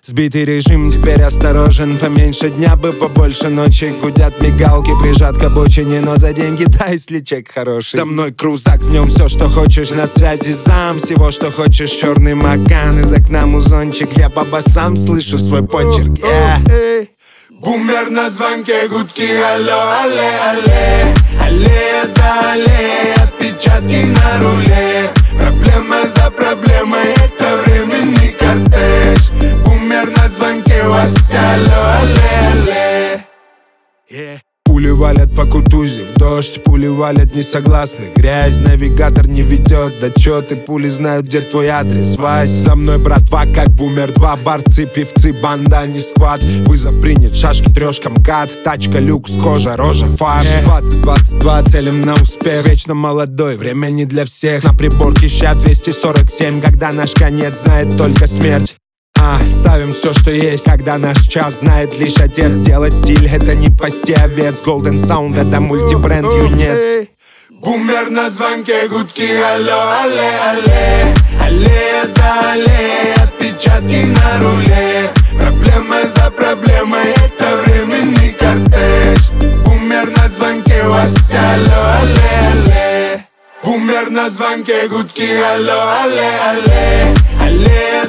Сбитый режим, теперь осторожен. Поменьше дня бы, побольше ночи. Гудят мигалки, прижат к обочине. Но за деньги дай, если чек хороший. Со мной крузак, в нем все, что хочешь. На связи зам, всего, что хочешь. Черный Макан, из окна музончик. Я по басам слышу свой почерк. Бумер на звонке, гудки, алло, алле, алле. Аллея за аллеей, отпечатки на руле. Проблема за проблемой, это временный кортеж. Бумер на звонке, Вася, алло, алле, алле. Пули валят по Кутузе, в дождь, пули валят несогласных. Грязь, навигатор не ведет отчеты, пули знают, где твой адрес. Вась, за мной братва, как Бумер 2. Борцы, певцы, банда, не сквад. Вызов принят, шашки, трешка, МКАД. Тачка, люкс, кожа, рожа, фарш. 20-22, целим на успех. Вечно молодой, время не для всех. На приборке ща 247, когда наш конец знает только смерть. Ставим все, что есть, когда наш час знает лишь отец. Делать стиль — это не пасти овец. Golden Sound — это мультибренд юнец. Бумер на звонке, гудки, алло, алле, алле. Аллея за аллеей, отпечатки на руле. Проблема за проблемой, это временный кортеж. Бумер на звонке, Вася, алло, алле, алле. Бумер на звонке, гудки, алло, алле, алле. Аллея